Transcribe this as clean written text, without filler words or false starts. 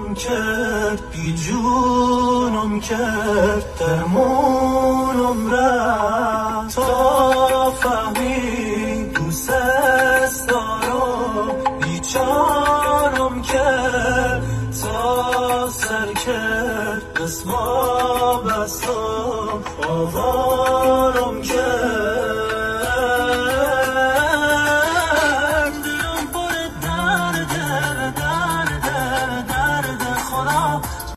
جونم کرد، بی جونم کرد، درمونم رفت تا فهمید دوست دارم، بیچارم کرد تا سر کرد، اسما بستم آوارم کرد.